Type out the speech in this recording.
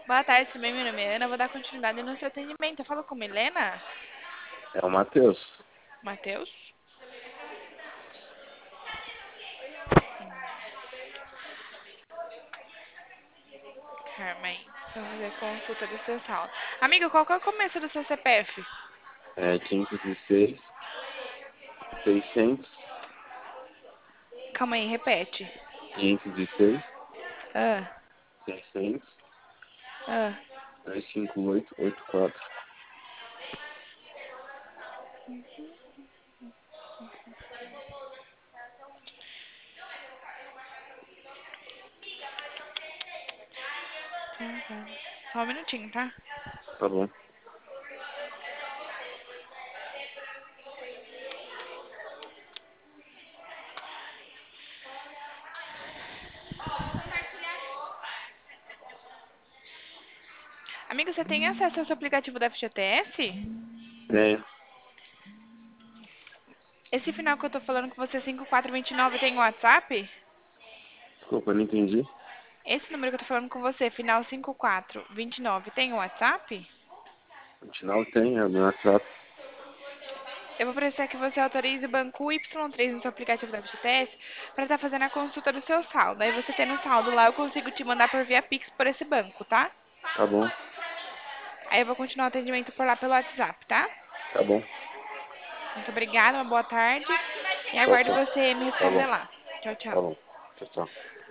Boa tarde, tudo bem? Meu nome é Ana. Eu vou dar continuidade no seu atendimento. Eu falo com Milena? É o Matheus. Matheus? Carmen. Vamos fazer consulta do seu saldo. Amigo, qual que é o começo do seu CPF? É 506, 600, Calma aí, repete. 506, Ah, 600, ah. 258, 84. Só um minutinho, tá? Tá bom. Amigo, você tem acesso ao seu aplicativo da FGTS? Tenho. Esse final que eu tô falando com você, 5429, tem WhatsApp? Desculpa, não entendi. Esse número que eu tô falando com você, final 5429, tem WhatsApp? O sinal tem, é o meu WhatsApp. Eu vou precisar que você autorize o banco Y3 no seu aplicativo da FGTS para estar fazendo a consulta do seu saldo. Aí você tendo o saldo lá, eu consigo te mandar por via Pix por esse banco, tá? Tá bom, Aí eu vou continuar o atendimento por lá pelo WhatsApp, tá? tá bom. Muito obrigada, uma boa tarde. E Tchau, aguardo tchau. você me Tá responder bom, lá. Tchau, tá tchau. bom. Tchau, tchau.